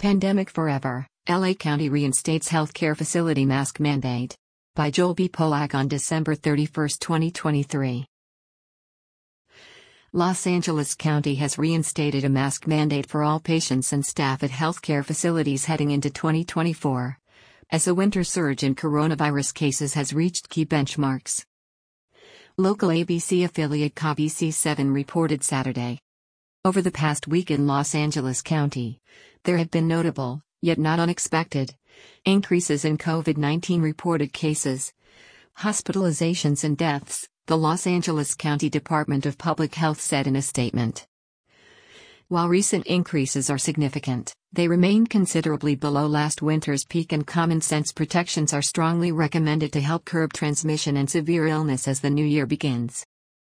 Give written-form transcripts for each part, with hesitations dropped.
Pandemic Forever, LA County reinstates healthcare facility mask mandate. By Joel B. Polak on December 31, 2023. Los Angeles County has reinstated a mask mandate for all patients and staff at healthcare facilities heading into 2024, as a winter surge in coronavirus cases has reached key benchmarks. Local ABC affiliate KBC7 reported Saturday. Over the past week in Los Angeles County, there have been notable, yet not unexpected, increases in COVID-19 reported cases, hospitalizations and deaths, the Los Angeles County Department of Public Health said in a statement. While recent increases are significant, they remain considerably below last winter's peak, and common-sense protections are strongly recommended to help curb transmission and severe illness as the new year begins.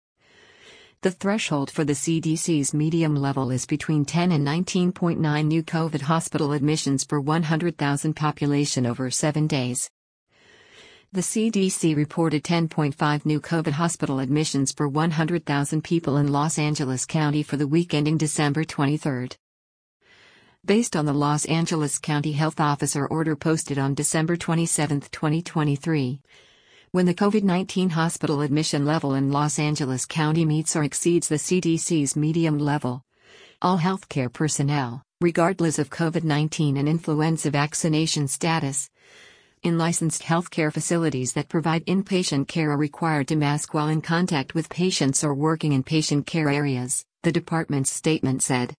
The threshold for the CDC's medium level is between 10 and 19.9 new COVID hospital admissions per 100,000 population over 7 days. The CDC reported 10.5 new COVID hospital admissions per 100,000 people in Los Angeles County for the week ending December 23. Based on the Los Angeles County Health Officer order posted on December 27, 2023, when the COVID-19 hospital admission level in Los Angeles County meets or exceeds the CDC's medium level, all healthcare personnel, regardless of COVID-19 and influenza vaccination status, in licensed healthcare facilities that provide inpatient care are required to mask while in contact with patients or working in patient care areas, the department's statement said.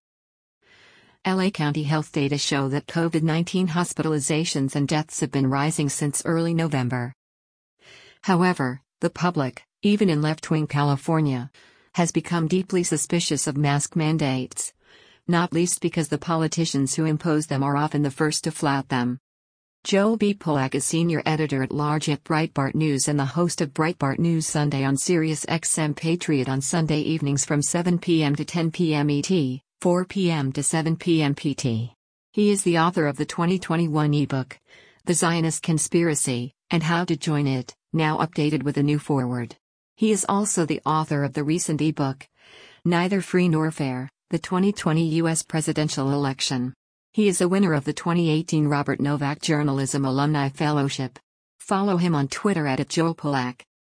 LA County health data show that COVID-19 hospitalizations and deaths have been rising since early November. However, the public, even in left-wing California, has become deeply suspicious of mask mandates, not least because the politicians who impose them are often the first to flout them. Joel B. Polak is senior editor-at-large at Breitbart News and the host of Breitbart News Sunday on SiriusXM Patriot on Sunday evenings from 7 p.m. to 10 p.m. ET, 4 p.m. to 7 p.m. PT. He is the author of the 2021 ebook, The Zionist Conspiracy, and How to Join It, now updated with a new foreword. He is also the author of the recent ebook, Neither Free Nor Fair, the 2020 U.S. Presidential Election. He is a winner of the 2018 Robert Novak Journalism Alumni Fellowship. Follow him on Twitter @JoelPolak.